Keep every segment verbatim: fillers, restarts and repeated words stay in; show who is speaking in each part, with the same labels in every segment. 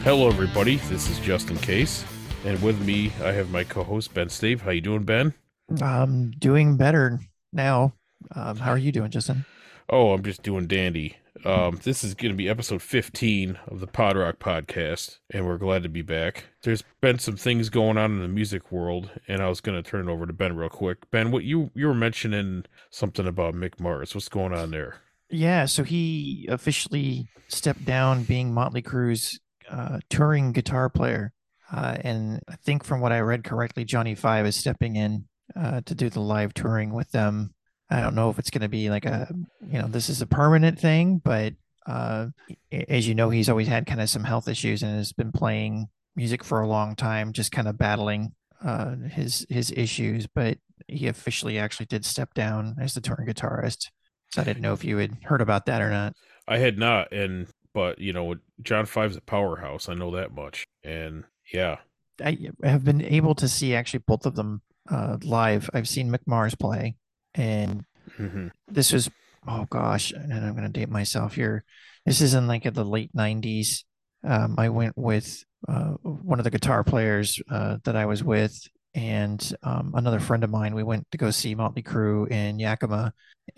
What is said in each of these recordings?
Speaker 1: Hello, everybody. This is Justin Case, and with me, I have my co-host Ben Stave. How you doing, Ben?
Speaker 2: I'm doing better now. Um, how are you doing, Justin?
Speaker 1: Oh, I'm just doing dandy. Um, this is going to be episode fifteen of the Pod Rock podcast, and we're glad to be back. There's been some things going on in the music world, and I was going to turn it over to Ben real quick. Ben, what you you were mentioning something about Mick Mars. What's going on there?
Speaker 2: Yeah, so he officially stepped down being Motley Crue's uh, touring guitar player. Uh, and I think from what I read correctly, Johnny Five is stepping in uh, to do the live touring with them. I don't know if it's going to be like a, you know, this is a permanent thing, but uh, as you know, he's always had kind of some health issues and has been playing music for a long time, just kind of battling uh, his his issues. But he officially actually did step down as the touring guitarist. So I didn't know if you had heard about that or not.
Speaker 1: I had not, and but you know, John Five's a powerhouse. I know that much, and yeah.
Speaker 2: I have been able to see actually both of them uh, live. I've seen Mick Mars play, and
Speaker 1: hmm
Speaker 2: this was, oh gosh, and I'm going to date myself here. This is in like the late nineties. Um, I went with uh, one of the guitar players uh, that I was with, and um, another friend of mine. We went to go see Motley Crue in Yakima,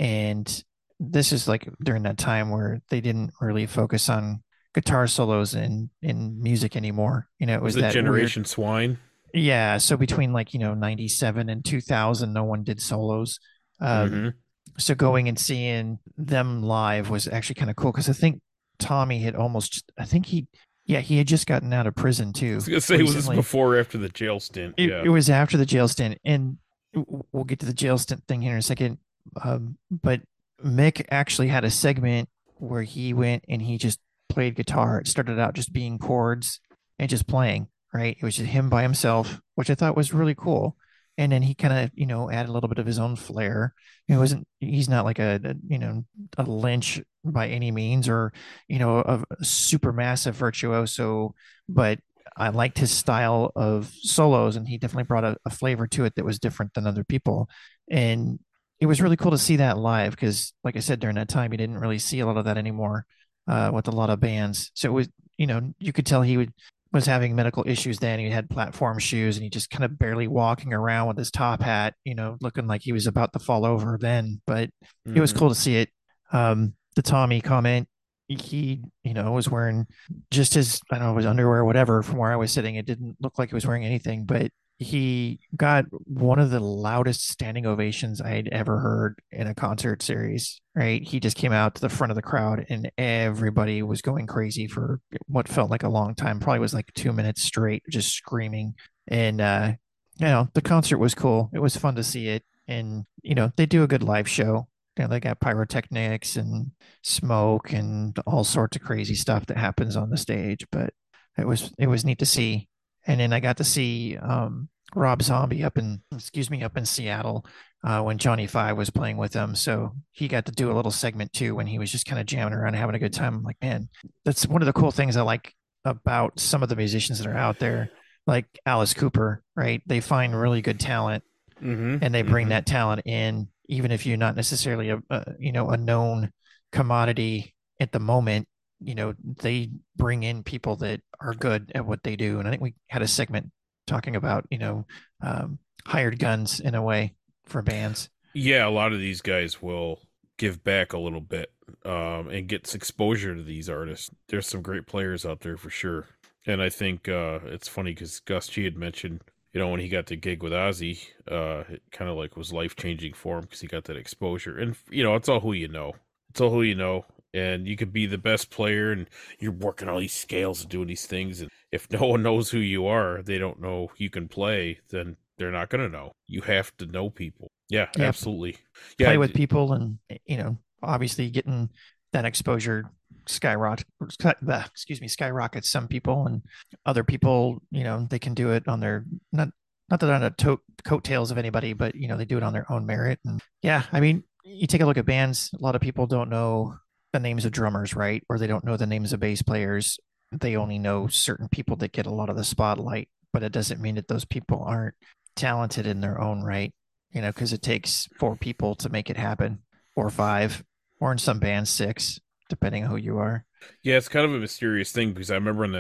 Speaker 2: and this is like during that time where they didn't really focus on guitar solos in in music anymore. You know, it
Speaker 1: Was
Speaker 2: was
Speaker 1: it
Speaker 2: that weird.
Speaker 1: Generation Swine?
Speaker 2: Yeah, so between like, you know, ninety-seven and two thousand, no one did solos. Um,
Speaker 1: hmm
Speaker 2: so going and seeing them live was actually kind of cool because I think Tommy had almost, I think he, yeah, he had just gotten out of prison
Speaker 1: I
Speaker 2: too
Speaker 1: was gonna say, was this
Speaker 2: recently.
Speaker 1: before or after the jail stint?
Speaker 2: It,
Speaker 1: Yeah.
Speaker 2: it was after the jail stint, and we'll get to the jail stint thing here in a second. Um, but Mick actually had a segment where he went and he just played guitar. It started out just being chords and just playing, right? It was just him by himself, which I thought was really cool. And then he kind of, you know, added a little bit of his own flair. It wasn't, he's not like a, a, you know, a Lynch by any means or, you know, a, a super massive virtuoso, but I liked his style of solos, and he definitely brought a, a flavor to it that was different than other people. And it was really cool to see that live because, like I said, during that time, you didn't really see a lot of that anymore uh, with a lot of bands. So it was, you know, you could tell he would was having medical issues then. He had platform shoes, and he just kind of barely walking around with his top hat, you know, looking like he was about to fall over then. But it was
Speaker 1: hmm
Speaker 2: cool to see it. Um, the Tommy comment, he, you know, was wearing just his, I don't know, his underwear or whatever from where I was sitting. It didn't look like he was wearing anything, but he got one of the loudest standing ovations I had ever heard in a concert series, right? He just came out to the front of the crowd and everybody was going crazy for what felt like a long time. Probably was like two minutes straight, just screaming. And, uh, you know, the concert was cool. It was fun to see it. And, you know, they do a good live show. You know, they got pyrotechnics and smoke and all sorts of crazy stuff that happens on the stage. But it was it was neat to see. And then I got to see um, Rob Zombie up in excuse me up in Seattle uh, when Johnny Five was playing with them. So he got to do a little segment too when he was just kind of jamming around, having a good time. I'm like, man, that's one of the cool things I like about some of the musicians that are out there, like Alice Cooper. Right? They find really good talent
Speaker 1: hmm
Speaker 2: and they bring
Speaker 1: hmm
Speaker 2: that talent in, even if you're not necessarily a, a you know a known commodity at the moment. You know, they bring in people that are good at what they do, and I think we had a segment talking about you know um, hired guns in a way for bands.
Speaker 1: Yeah, a lot of these guys will give back a little bit, um, and gets exposure to these artists. There's some great players out there for sure. And I think uh, it's funny because Gus G had mentioned, you know, when he got the gig with Ozzy, uh, it kind of like was life changing for him because he got that exposure. And you know, it's all who you know. It's all who you know. And you could be the best player, and you're working all these scales and doing these things. And if no one knows who you are, they don't know you can play, then they're not going to know. You have to know people. Yeah,
Speaker 2: Yeah,
Speaker 1: absolutely. Yeah,
Speaker 2: play with
Speaker 1: d-
Speaker 2: people, and you know, obviously getting that exposure skyrocket. Excuse me, skyrockets some people, and other people, you know, they can do it on their not not that they're on the to- coattails of anybody, but you know, they do it on their own merit. And yeah, I mean, you take a look at bands. A lot of people don't know the names of drummers, right? Or they don't know the names of bass players. They only know certain people that get a lot of the spotlight, but it doesn't mean that those people aren't talented in their own right, you know, because it takes four people to make it happen, or five, or in some bands, six, depending on who you are.
Speaker 1: yeah, it's kind of a mysterious thing because I remember in the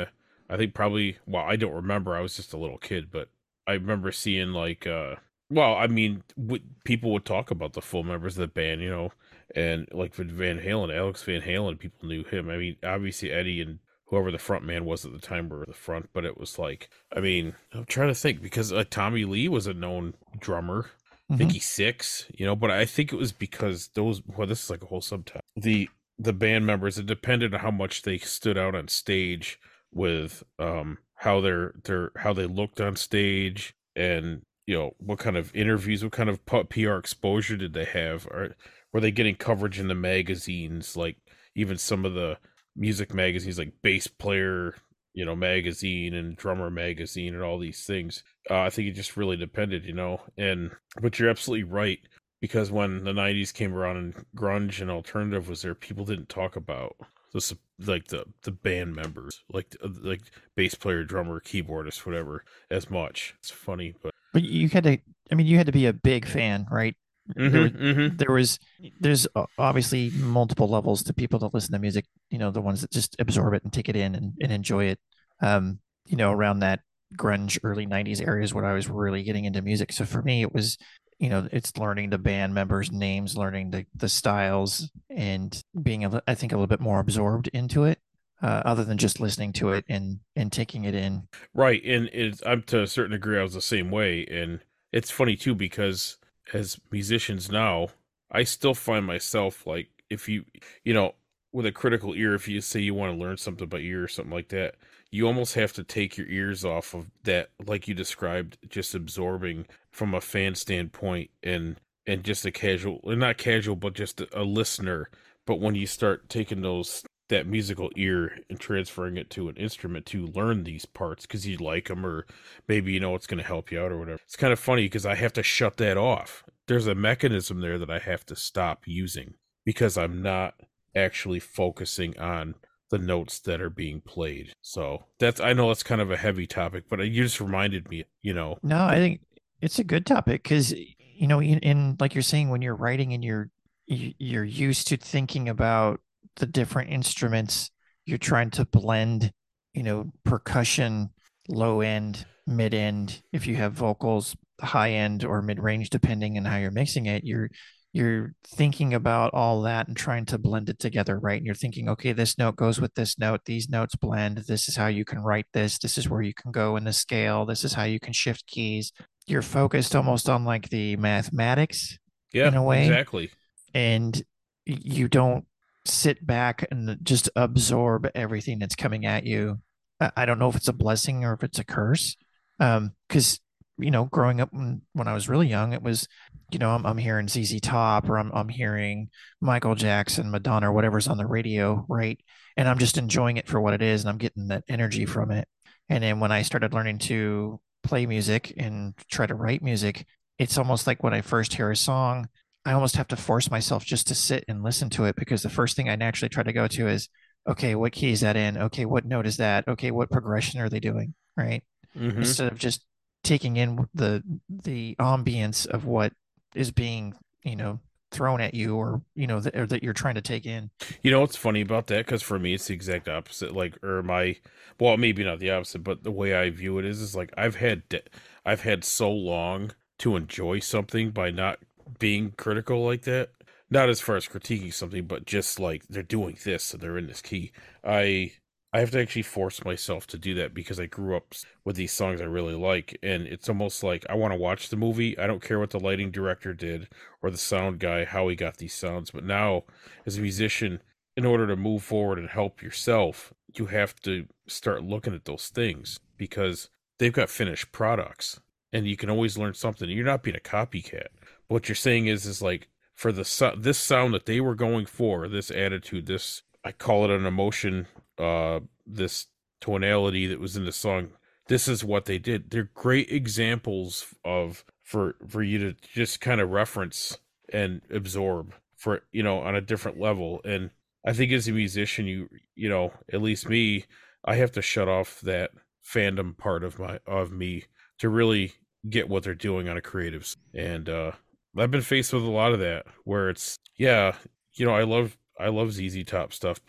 Speaker 1: I think probably, well, I don't remember. I was just a little kid, but I remember seeing like, uh, well, I mean, w- people would talk about the full members of the band, you know, and like with Van Halen, Alex Van Halen, people knew him. I mean, obviously Eddie and whoever the front man was at the time were the front, but it was like, I mean, I'm trying to think because uh, Tommy Lee was a known drummer,
Speaker 2: Hmm.
Speaker 1: Mickey Six, you know, but I think it was because those, well, this is like a whole subtitle. The the band members, it depended on how much they stood out on stage with um how they're they're how they looked on stage, and you know what kind of interviews, what kind of P R exposure did they have, or were they getting coverage in the magazines, like even some of the music magazines like Bass Player, you know, magazine and Drummer magazine and all these things. uh, I think it just really depended, you know. And but you're absolutely right, because when the nineties came around and grunge and alternative was there, people didn't talk about the sup- like the the band members, like uh, like bass player, drummer, keyboardist, whatever, as much. It's funny, but
Speaker 2: But you had to, I mean, you had to be a big fan, right? There was,
Speaker 1: mm-hmm, mm-hmm.
Speaker 2: there was, there's obviously multiple levels to people that listen to music. You know, the ones that just absorb it and take it in and, and enjoy it. Um, you know, around that grunge early nineties area is when I was really getting into music. So for me, it was, you know, it's learning the band members' names, learning the the styles, and being, a, I think, a little bit more absorbed into it, uh, other than just listening to it and and taking it in.
Speaker 1: Right, and it's I'm to a certain degree I was the same way, and it's funny too because as musicians now, I still find myself like if you you know with a critical ear, if you say you want to learn something about ear or something like that, you almost have to take your ears off of that, like you described, just absorbing from a fan standpoint and and just a casual, or not casual, but just a, a listener. But when you start taking those that musical ear and transferring it to an instrument to learn these parts because you like them, or maybe you know it's going to help you out or whatever. It's kind of funny because I have to shut that off. There's a mechanism there that I have to stop using because I'm not actually focusing on the notes that are being played. So that's, I know that's kind of a heavy topic, but you just reminded me, you know.
Speaker 2: No, I think it's a good topic because, you know, in, in like you're saying, when you're writing and you're you- you're used to thinking about the different instruments, you're trying to blend, you know, percussion, low end, mid end. If you have vocals, high end or mid range, depending on how you're mixing it, you're you're thinking about all that and trying to blend it together, right? And you're thinking, okay, this note goes with this note, these notes blend, this is how you can write this, this is where you can go in the scale, this is how you can shift keys. You're focused almost on like the mathematics
Speaker 1: Yeah,
Speaker 2: in a way,
Speaker 1: exactly.
Speaker 2: and you don't sit back and just absorb everything that's coming at you. I don't know if it's a blessing or if it's a curse. Um, because you know, growing up when, when I was really young, it was, you know, I'm, I'm hearing Z Z Top, or I'm I'm hearing Michael Jackson, Madonna, or whatever's on the radio, right? And I'm just enjoying it for what it is, and I'm getting that energy from it. And then when I started learning to play music and try to write music, it's almost like when I first hear a song, I almost have to force myself just to sit and listen to it, because the first thing I naturally try to go to is, okay, what key is that in? Okay, what note is that? Okay, what progression are they doing? Right?
Speaker 1: Hmm.
Speaker 2: Instead of just taking in the the ambience of what is being, you know, thrown at you, or you know, that, or that you're trying to take in.
Speaker 1: You know what's funny about that? Because for me, it's the exact opposite. Like, or my, well, maybe not the opposite, but the way I view it is, is like I've had, de- I've had so long to enjoy something by not being critical like that. Not as far as critiquing something, but just like they're doing this, so they're in this key. I, I have to actually force myself to do that because I grew up with these songs I really like, and it's almost like I want to watch the movie. I don't care what the lighting director did or the sound guy, how he got these sounds, but now as a musician, in order to move forward and help yourself, you have to start looking at those things because they've got finished products and you can always learn something. You're not being a copycat. But what you're saying is, is like for the so- this sound that they were going for, this attitude, this, I call it an emotion, uh, this tonality that was in the song. This is what they did. They're great examples of for for you to just kind of reference and absorb for, you know, on a different level. And I think as a musician, you you know, at least me, I have to shut off that fandom part of my of me to really get what they're doing on a creative s- and uh I've been faced with a lot of that where it's, yeah, you know, I love I love Z Z Top stuff, but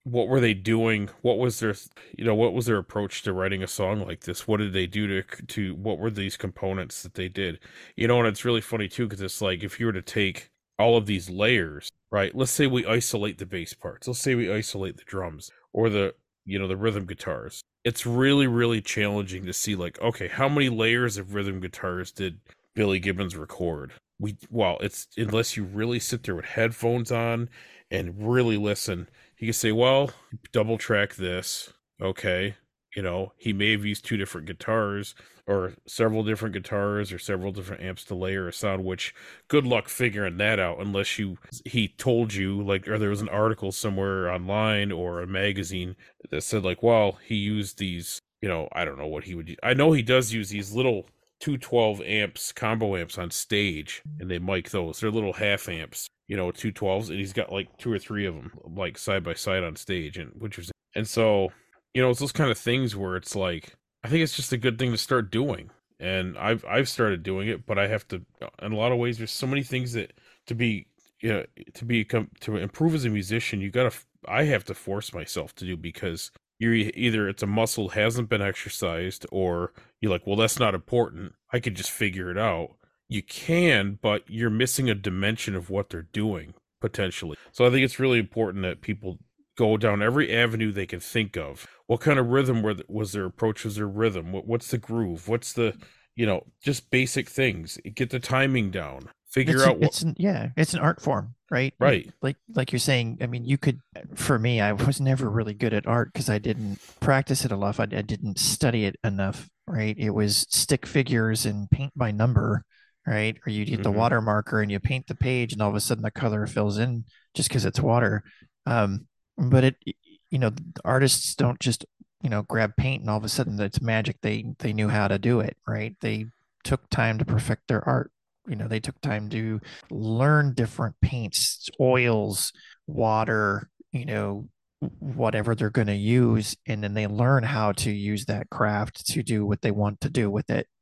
Speaker 1: what were they doing? What was their, you know, what was their approach to writing a song like this? What did they do to, to, what were these components that they did? You know, and it's really funny too, because it's like if you were to take all of these layers, right? Let's say we isolate the bass parts. Let's say we isolate the drums or the, you know, the rhythm guitars. It's really, really challenging to see, like, okay, how many layers of rhythm guitars did Billy Gibbons record? We, well, it's, unless you really sit there with headphones on and really listen, you can say, well, double track this. Okay. You know, he may have used two different guitars or several different guitars or several different amps to layer a sound, which good luck figuring that out unless you, he told you, like, or there was an article somewhere online or a magazine that said, like, well, he used these, you know, I don't know what he would use. I know he does use these little two twelve amps, combo amps on stage, and they mic those. They're little half amps, you know, two twelves, and he's got like two or three of them, like side by side on stage, and which was, and so, you know, it's those kind of things where it's like, I think it's just a good thing to start doing, and I've I've started doing it, but I have to, in a lot of ways, there's so many things that to be, you know, to become to improve as a musician, you gotta, I have to force myself to do because you're either it's a muscle hasn't been exercised or you're like, well, that's not important. I could just figure it out. You can, but you're missing a dimension of what they're doing potentially. So I think it's really important that people go down every avenue they can think of. What kind of rhythm were, was their approach? Was their rhythm? What, what's the groove? What's the, you know, just basic things. Get the timing down. Figure
Speaker 2: It's an,
Speaker 1: out what.
Speaker 2: it's an, yeah, it's an art form, right? You,
Speaker 1: Right.
Speaker 2: like like you're saying. I mean, you could. For me, I was never really good at art because I didn't practice it enough. I, I didn't study it enough, right? It was stick figures and paint by number, right? Or you'd get the
Speaker 1: Mm-hmm.
Speaker 2: water marker and you paint the page, and all of a sudden the color fills in just because it's water. Um, but it, you know, artists don't just you know grab paint and all of a sudden it's magic. They they knew how to do it, right? They took time to perfect their art. You know, they took time to learn different paints, oils, water, you know, whatever they're going to use, and then they learn how to use that craft to do what they want to do with it.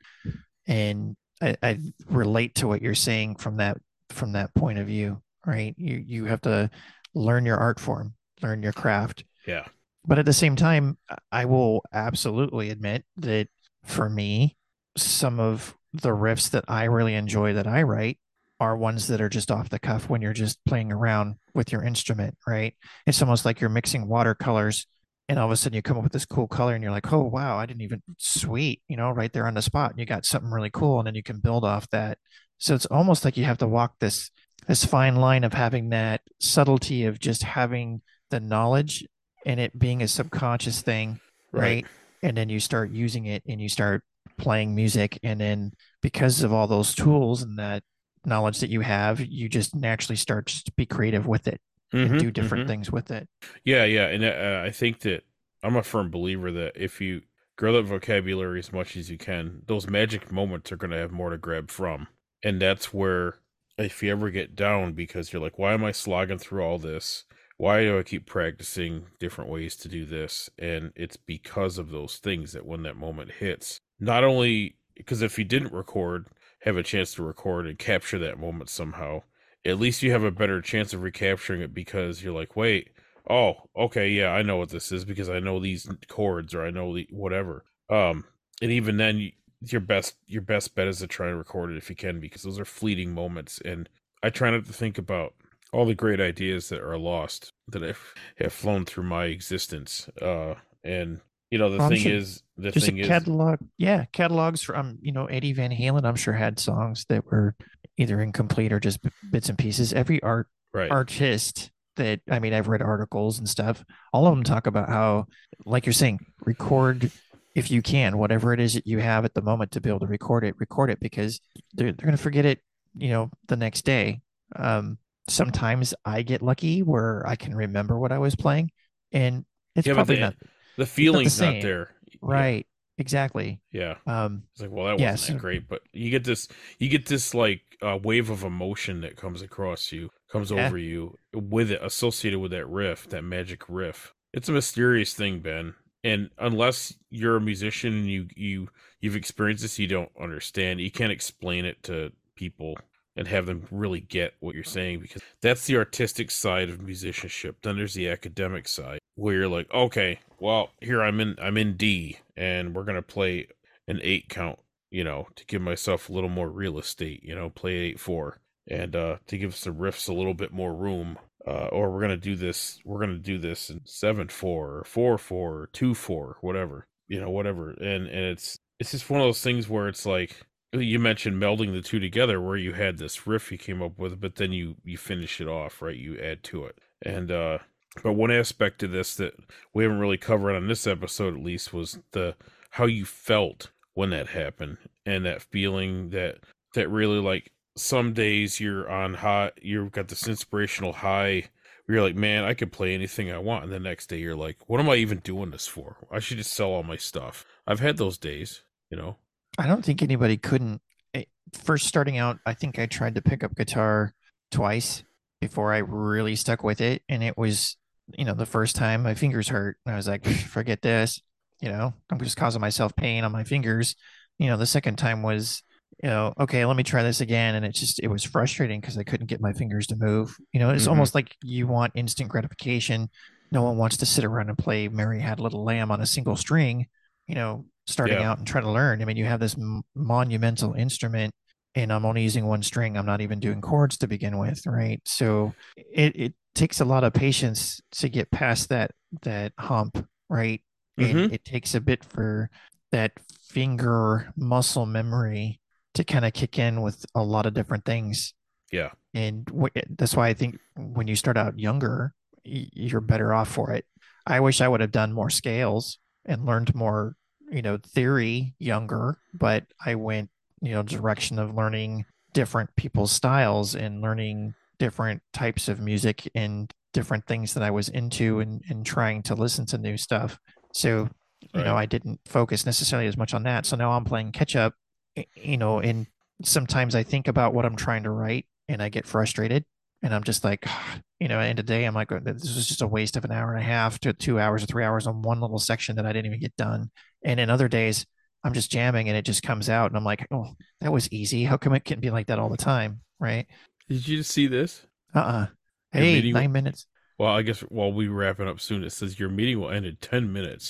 Speaker 2: And I, I relate to what you're saying from that from that point of view, right? You you have to learn your art form, learn your craft.
Speaker 1: Yeah.
Speaker 2: But at the same time, I will absolutely admit that for me, some of the riffs that I really enjoy that I write are ones that are just off the cuff when you're just playing around with your instrument, right? It's almost like you're mixing watercolors and all of a sudden you come up with this cool color and you're like, oh, wow, I didn't even, sweet, you know, right there on the spot. And you got something really cool. And then you can build off that. So it's almost like you have to walk this this fine line of having that subtlety of just having the knowledge and it being a subconscious thing,
Speaker 1: Right.
Speaker 2: right? And then you start using it and you start playing music. And then because of all those tools and that knowledge that you have, you just naturally start to be creative with it and do
Speaker 1: Mm-hmm.
Speaker 2: different
Speaker 1: Mm-hmm.
Speaker 2: things with it.
Speaker 1: Yeah, yeah, and uh, I think that I'm a firm believer that if you grow that vocabulary as much as you can, those magic moments are going to have more to grab from. And that's where, if you ever get down because you're like, why am I slogging through all this? Why do I keep practicing different ways to do this? And it's because of those things that when that moment hits, not only because if you didn't record, have a chance to record and capture that moment somehow, at least you have a better chance of recapturing it because you're like, wait, oh, okay, yeah, I know what this is because I know these chords or I know the whatever. Um, and even then, you, your best your best bet is to try and record it if you can because those are fleeting moments. And I try not to think about all the great ideas that are lost that have, have flown through my existence. Uh, and you know, the
Speaker 2: Well, I'm
Speaker 1: thing
Speaker 2: sure
Speaker 1: is, the
Speaker 2: there's a
Speaker 1: thing is,
Speaker 2: catalog. Yeah, catalogs from, you know, Eddie Van Halen, I'm sure had songs that were either incomplete or just bits and pieces. Every art
Speaker 1: right,
Speaker 2: artist that, I mean, I've read articles and stuff. All of them talk about how, like you're saying, record if you can, whatever it is that you have at the moment to be able to record it, record it because they're, they're going to forget it, you know, the next day. Um, sometimes I get lucky where I can remember what I was playing and it's
Speaker 1: yeah, but
Speaker 2: probably
Speaker 1: the
Speaker 2: not,
Speaker 1: the
Speaker 2: it's not the
Speaker 1: feeling's not
Speaker 2: same.
Speaker 1: there. Yeah,
Speaker 2: Right. Exactly.
Speaker 1: yeah.
Speaker 2: Um,
Speaker 1: It's like, well, that
Speaker 2: yeah.
Speaker 1: wasn't that
Speaker 2: So
Speaker 1: great, but you get this, you get this like uh, wave of emotion that comes across you, comes
Speaker 2: yeah,
Speaker 1: over you with it, associated with that riff, that magic riff. It's a mysterious thing, Ben. And unless you're a musician and you you you've experienced this, you don't understand. You can't explain it to people and have them really get what you're saying, because that's the artistic side of musicianship. Then there's the academic side where you're like, okay, well, here I'm in I'm in D and we're gonna play an eight count, you know, to give myself a little more real estate, you know, play eight four and uh to give the riffs a little bit more room. Uh, or we're gonna do this. We're gonna do this in seven four, or four four, or two four, whatever, you know, whatever. And and it's it's just one of those things where it's like you mentioned melding the two together, where you had this riff you came up with, but then you you finish it off, right? You add to it, and uh, but one aspect of this that we haven't really covered on this episode, at least, was the how you felt when that happened, and that feeling that that really like some days you're on high, you've got this inspirational high where you're like, man, I could play anything I want. And the next day you're like, what am I even doing this for? I should just sell all my stuff. I've had those days, you know?
Speaker 2: I don't think anybody couldn't. eh, First starting out, I think I tried to pick up guitar twice before I really stuck with it. And it was, you know, the first time my fingers hurt. And I was like, forget this. You know, I'm just causing myself pain on my fingers. You know, the second time was, you know, okay, let me try this again. And it just, it was frustrating because I couldn't get my fingers to move. You know, it's
Speaker 1: Mm-hmm.
Speaker 2: almost like you want instant gratification. No one wants to sit around and play Mary Had a Little Lamb on a single string, you know, starting
Speaker 1: Yeah.
Speaker 2: out and try to learn. I mean, you have this m- monumental instrument and I'm only using one string. I'm not even doing chords to begin with, right? So it, it takes a lot of patience to get past that that hump, right? And
Speaker 1: Mm-hmm.
Speaker 2: it takes a bit for that finger muscle memory to kind of kick in with a lot of different things.
Speaker 1: Yeah.
Speaker 2: And wh- that's why I think when you start out younger, y- you're better off for it. I wish I would have done more scales and learned more, you know, theory younger, but I went, you know, direction of learning different people's styles and learning different types of music and different things that I was into and, and trying to listen to new stuff. So, you know,
Speaker 1: Right.
Speaker 2: I didn't focus necessarily as much on that. So now I'm playing catch up, you know, and sometimes I think about what I'm trying to write and I get frustrated and I'm just like, you know, at the end of the day, I'm like, this was just a waste of an hour and a half to two hours or three hours on one little section that I didn't even get done. And in other days, I'm just jamming and it just comes out and I'm like, oh, that was easy. How come it can't be like that all the time? Right.
Speaker 1: Did you just see this?
Speaker 2: Uh-uh.
Speaker 1: Your
Speaker 2: Hey,
Speaker 1: meeting.
Speaker 2: nine minutes.
Speaker 1: Well, I guess while we wrapping up soon, it says your meeting will end in ten minutes.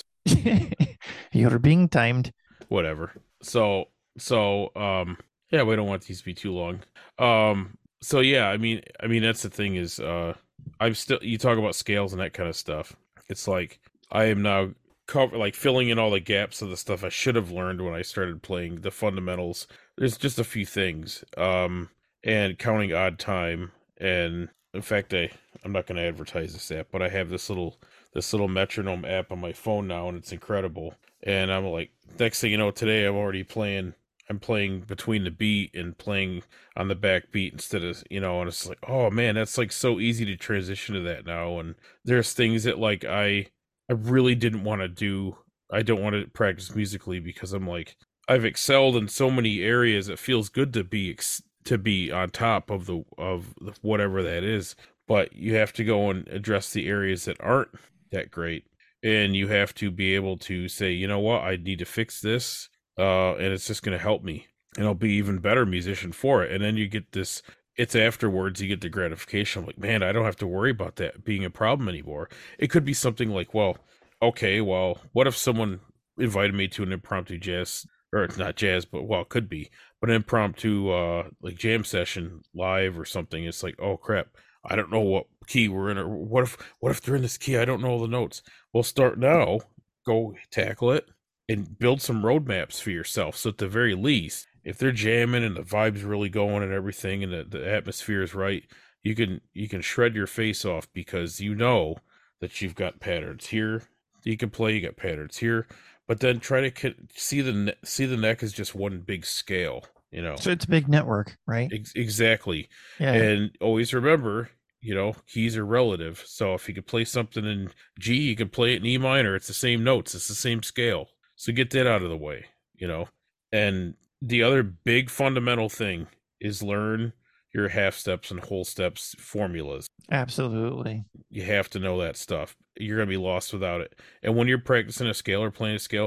Speaker 2: You're being timed.
Speaker 1: Whatever. So, so, um, yeah, we don't want these to be too long. Um, so yeah, I mean, I mean, that's the thing is, uh, I'm still, you talk about scales and that kind of stuff. It's like, I am now cover, like filling in all the gaps of the stuff I should have learned when I started playing the fundamentals. There's just a few things, um, and counting odd time. And in fact, I, I'm not going to advertise this app, but I have this little, this little metronome app on my phone now, and it's incredible. And I'm like, next thing you know, today I'm already playing. I'm playing between the beat and playing on the back beat instead of, you know, and it's like, oh man, that's like so easy to transition to that now. And there's things that like I, I really didn't want to do. I don't want to practice musically because I'm like, I've excelled in so many areas. It feels good to be ex- to be on top of the of the, whatever that is. But you have to go and address the areas that aren't that great, and you have to be able to say, you know what, I need to fix this, uh, and it's just going to help me, and I'll be even better musician for it. And then you get this. It's afterwards you get the gratification. I'm like, man, I don't have to worry about that being a problem anymore. It could be something like, well, okay, well, what if someone invited me to an impromptu jazz, or it's not jazz, but well, it could be, but an impromptu uh like jam session live or something. It's like, oh crap, I don't know what key we're in, or what if what if they're in this key? I don't know the notes. Well, start now, go tackle it, and build some roadmaps for yourself. So at the very least, if they're jamming and the vibe's really going and everything, and the, the atmosphere is right, you can you can shred your face off because you know that you've got patterns here. You can play. You got patterns here, but then try to see the see the neck as just one big scale. You know,
Speaker 2: So it's a big network, right?
Speaker 1: Ex- exactly.
Speaker 2: Yeah.
Speaker 1: And always remember, you know, keys are relative. So if you could play something in G, you can play it in E minor. It's the same notes, it's the same scale. So get that out of the way, you know. And the other big fundamental thing is learn your half steps and whole steps formulas.
Speaker 2: Absolutely.
Speaker 1: You have to know that stuff. You're going to be lost without it. And when you're practicing a scale or playing a scale,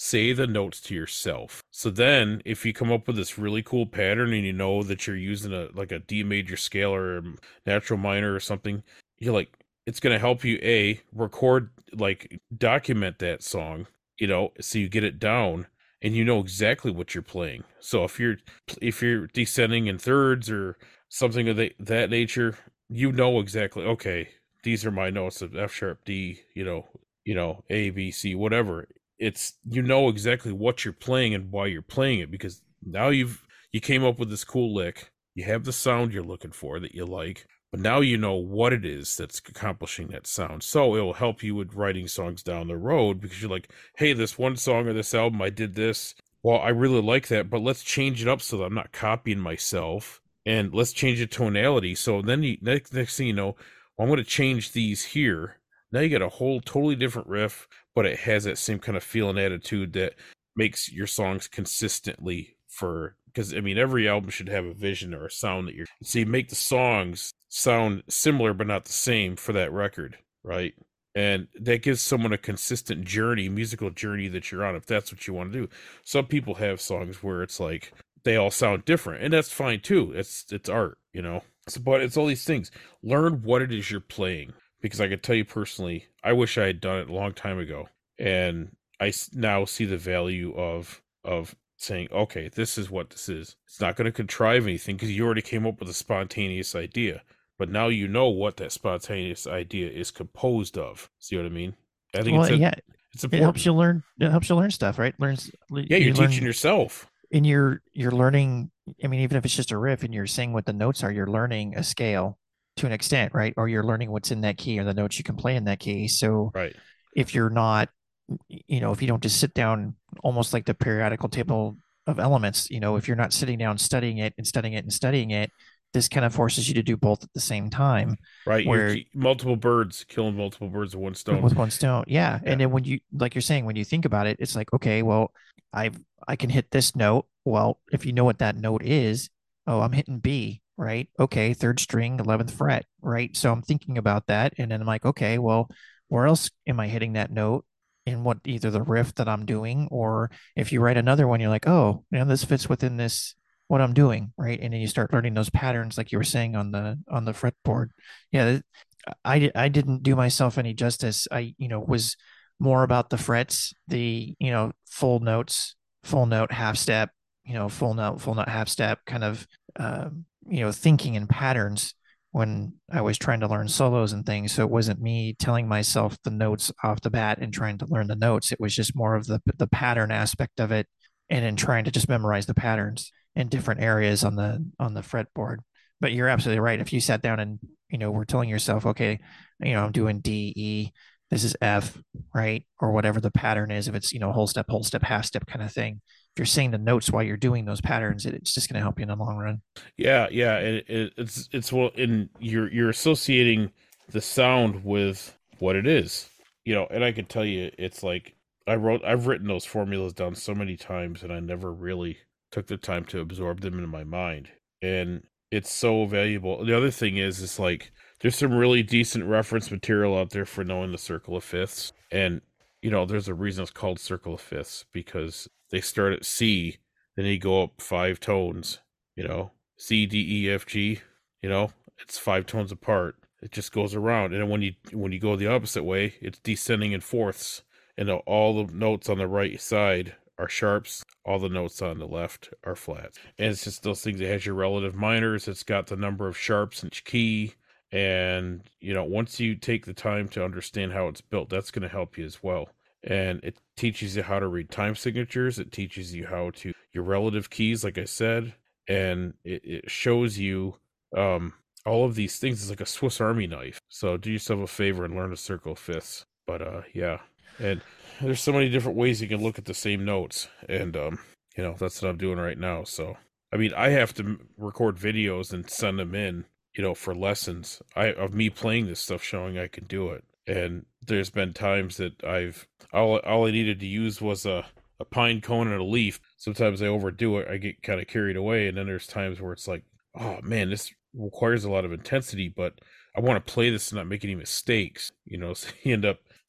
Speaker 1: say the notes to yourself. So then if you come up with this really cool pattern and you know that you're using a like a D major scale or a natural minor or something, you're like, it's going to help you a record, like document that song, you know, so you get it down and you know exactly what you're playing. So if you're if you're descending in thirds or something of the, that nature, you know exactly, okay, these are my notes of F sharp, D, you know, you know, A, B, C, whatever. It's, you know exactly what you're playing and why you're playing it, because now you've you came up with this cool lick. You have the sound you're looking for that you like, but now you know what it is that's accomplishing that sound. So it will help you with writing songs down the road, because you're like, hey, this one song or this album, I did this. Well, I really like that, but let's change it up so that I'm not copying myself, and let's change the tonality. So then you, next, next thing you know, well, I'm going to change these here. Now you get a whole totally different riff, but it has that same kind of feel and attitude that makes your songs consistently for, because I mean, every album should have a vision or a sound that you're, so you make the songs sound similar but not the same for that record, right? And that gives someone a consistent journey, musical journey that you're on, if that's what you want to do. Some people have songs where it's like they all sound different, and that's fine too. It's it's art, you know. So, but it's all these things. Learn what it is you're playing, because I can tell you personally, I wish I had done it a long time ago, and I now see the value of of saying, okay, this is what this is. It's not going to contrive anything because you already came up with a spontaneous idea, but now you know what that spontaneous idea is composed of. See what I mean? I think
Speaker 2: Well,
Speaker 1: it's a,
Speaker 2: yeah,
Speaker 1: it's
Speaker 2: it helps
Speaker 1: important.
Speaker 2: you learn. It helps you learn stuff, right? Learns
Speaker 1: Yeah, you're
Speaker 2: you
Speaker 1: teaching
Speaker 2: learn
Speaker 1: yourself.
Speaker 2: in your you're learning. I mean, even if it's just a riff and you're saying what the notes are, you're learning a scale to an extent, right? Or you're learning what's in that key or the notes you can play in that key. So
Speaker 1: Right.
Speaker 2: if you're not, you know, if you don't just sit down almost like the periodical table of elements, you know, if you're not sitting down studying it and studying it and studying it, this kind of forces you to do both at the same time,
Speaker 1: Right. You're
Speaker 2: where
Speaker 1: ki- multiple birds, killing multiple birds with one stone.
Speaker 2: with one stone. Yeah.
Speaker 1: Yeah.
Speaker 2: And then when you, like you're saying, when you think about it, it's like, okay, well, I've, I can hit this note. Well, if you know what that note is, oh, I'm hitting B, right? Okay. Third string, eleventh fret, right? So I'm thinking about that. And then I'm like, okay, well, where else am I hitting that note? In what either the riff that I'm doing, or if you write another one, you're like, oh, you know, this fits within this what I'm doing, right? And then you start learning those patterns, like you were saying on the on the fretboard. Yeah, I I didn't do myself any justice. I, you know, was more about the frets, the, you know, full notes, full note, half step, you know, full note, full note, half step kind of, um, you know, thinking in patterns when I was trying to learn solos and things. So it wasn't me telling myself the notes off the bat and trying to learn the notes. It was just more of the the pattern aspect of it, and then trying to just memorize the patterns in different areas on the on the fretboard. But you're absolutely right. If you sat down and, you know, we're telling yourself, okay, you know, I'm doing D, E, this is F, right? Or whatever the pattern is, if it's, you know, whole step, whole step, half step kind of thing. If you're saying the notes while you're doing those patterns, it, it's just going to help you in the long run.
Speaker 1: Yeah, yeah. It, it, it's it's well, in you're you're associating the sound with what it is, you know. And I can tell you, it's like I wrote, I've written those formulas down so many times, and I never really took the time to absorb them into my mind. And it's so valuable. The other thing is, it's like there's some really decent reference material out there for knowing the circle of fifths, and you know, there's a reason it's called circle of fifths, because they start at C, then you go up five tones, you know, C, D, E, F, G, you know, it's five tones apart. It just goes around. And when you when you go the opposite way, it's descending in fourths. And all the notes on the right side are sharps. All the notes on the left are flats. And it's just those things. It has your relative minors. It's got the number of sharps in each key. And, you know, once you take the time to understand how it's built, that's going to help you as well. And it teaches you how to read time signatures. It teaches you how to, your relative keys, like I said, and it, it shows you um, all of these things. It's like a Swiss Army knife. So do yourself a favor and learn a circle of fifths. But uh, yeah, and there's so many different ways you can look at the same notes, and um, you know, that's what I'm doing right now. So I mean, I have to record videos and send them in, you know, for lessons. I of me playing this stuff, showing I can do it. And there's been times that I've all all I needed to use was a a pine cone and a leaf. Sometimes I overdo it. I get kind of carried away. And then there's times where it's like, oh man, this requires a lot of intensity, but I want to play this and not make any mistakes, you know, so you end up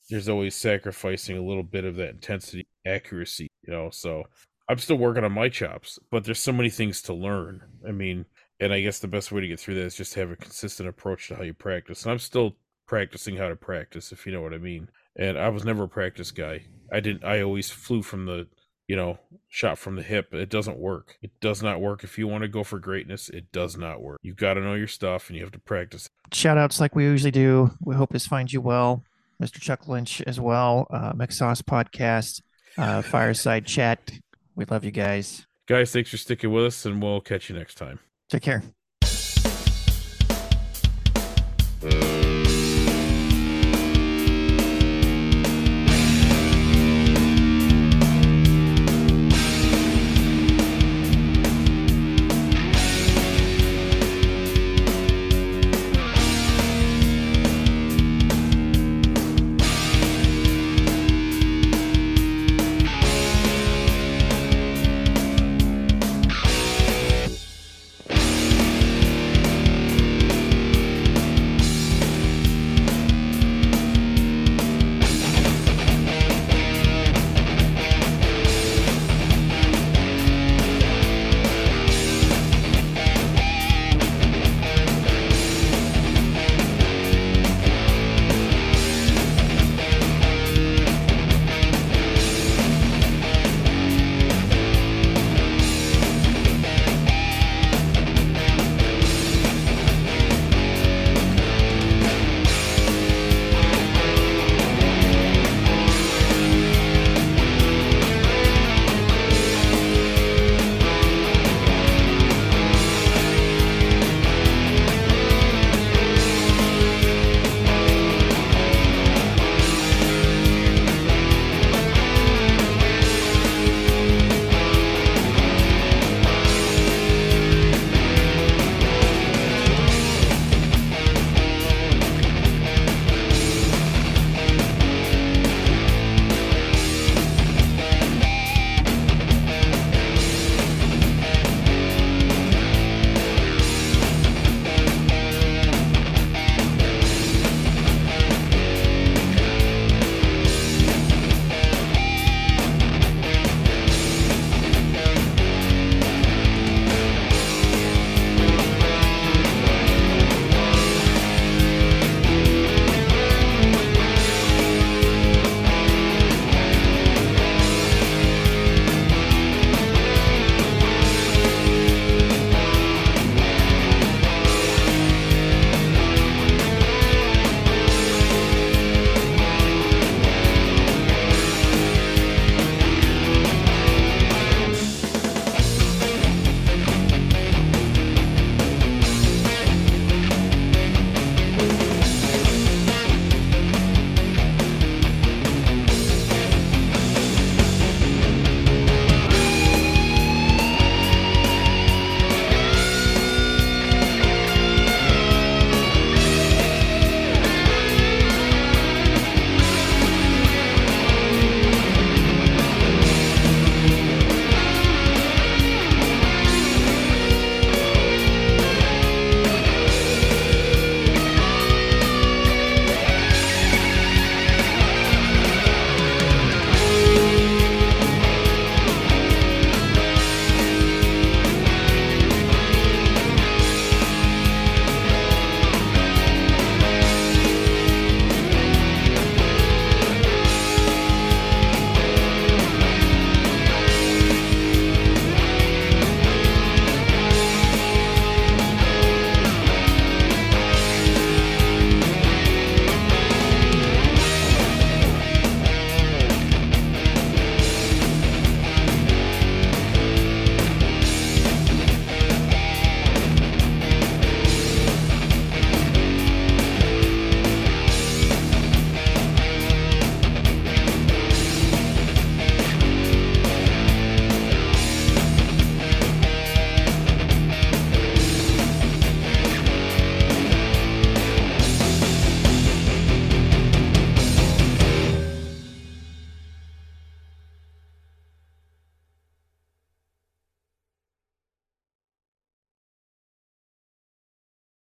Speaker 1: there's always sacrificing a little bit of that intensity, accuracy, you know. So I'm still working on my chops, but there's so many things to learn. I mean, and I guess the best way to get through that is just to have a consistent approach to how you practice. And I'm still practicing how to practice, if you know what I mean. And I was never a practice guy. I didn't. I always flew from the, you know, shot from the hip. It doesn't work. It does not work. If you want to go for greatness, it does not work. You've got to know your stuff, and you have to practice.
Speaker 2: Shout outs like we usually do. We hope this finds you well. Mister Chuck Lynch as well. Uh, McSauce Podcast, uh, Fireside Chat. We love you guys.
Speaker 1: Guys, thanks for sticking with us, and we'll catch you next time.
Speaker 2: Take care.
Speaker 1: Uh...